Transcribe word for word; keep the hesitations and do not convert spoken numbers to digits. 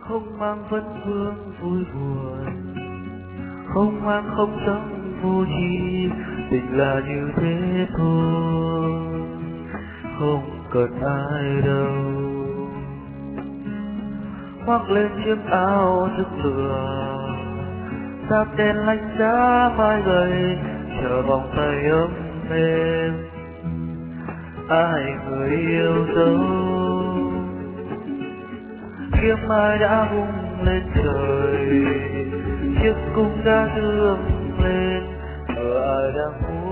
không mang vấn vương vui buồn, không mang không tâm vô tri, tình là như thế thôi, không cần ai đâu. Khoác lên chiếc áo thức lửa, sáp đen lạnh giá vai gầy, chờ vòng tay ấm êm ai người yêu dấu. Kiếm ai đã vung lên trời, chiếc cung đã dương lên, ở ai đang muốn